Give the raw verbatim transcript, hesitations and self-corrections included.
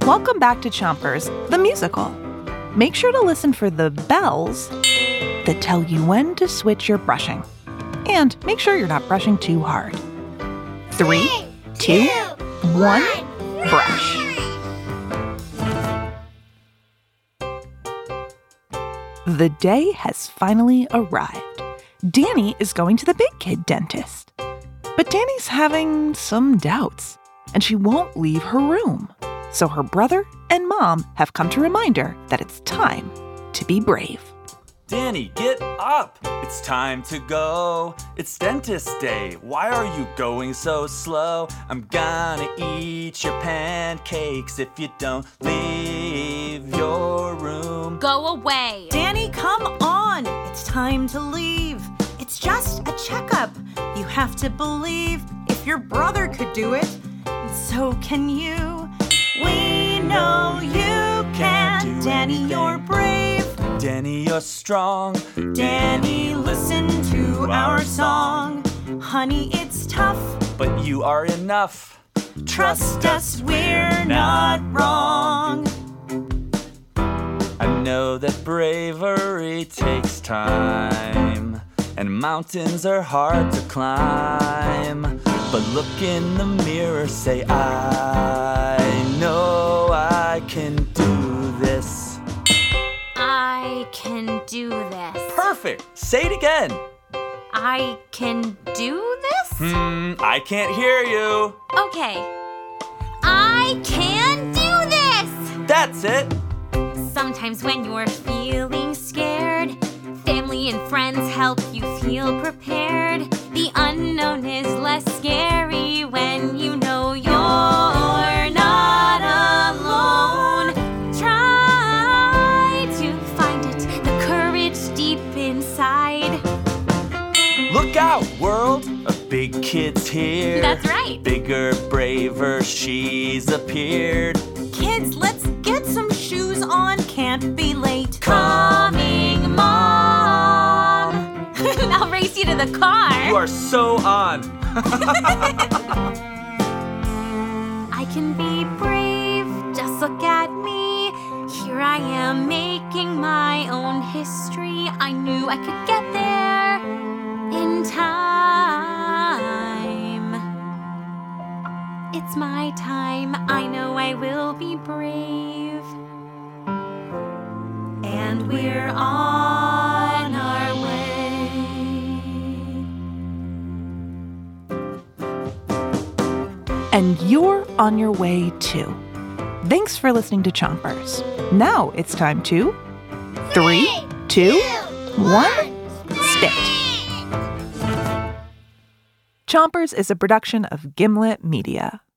Welcome back to Chompers, the musical. Make sure to listen for the bells that tell you when to switch your brushing. And make sure you're not brushing too hard. Three, two, one, brush. The day has finally arrived. Danny is going to the big kid dentist. But Danny's having some doubts, and she won't leave her room. So her brother and mom have come to remind her that it's time to be brave. Danny, get up! It's time to go. It's dentist day. Why are you going so slow? I'm gonna eat your pancakes if you don't leave your room. Go away. Danny, come on. It's time to leave. It's just a checkup. You have to believe if your brother could do it, so can you. We know you can. Danny, you're brave. Danny, you're strong. Danny, listen to our song. Honey, it's tough, but you are enough. Trust us, we're not wrong. I know that bravery takes time, and mountains are hard to climb. But look in the mirror, say, I know I can do this. I can do this. Perfect! Say it again. I can do this? Hmm, I can't hear you. Okay. I can do this! That's it. Sometimes when you're feeling scared, family and friends help you feel prepared. The unknown is less scary when you know you're not alone. Try to find it, the courage deep inside. Look out, world! A big kid's here. That's right. Bigger, braver, she's appeared. Kids, let's get some shoes on. Can't be late. Coming, Mom. I'll race you to the car. You are so on. I can be brave, just look at me. Here I am making my own history. I knew I could get there in time. It's my time, I know I will be brave. And we're on our way. And you're on your way too. Thanks for listening to Chompers. Now it's time to three, two, one, spit. Chompers is a production of Gimlet Media.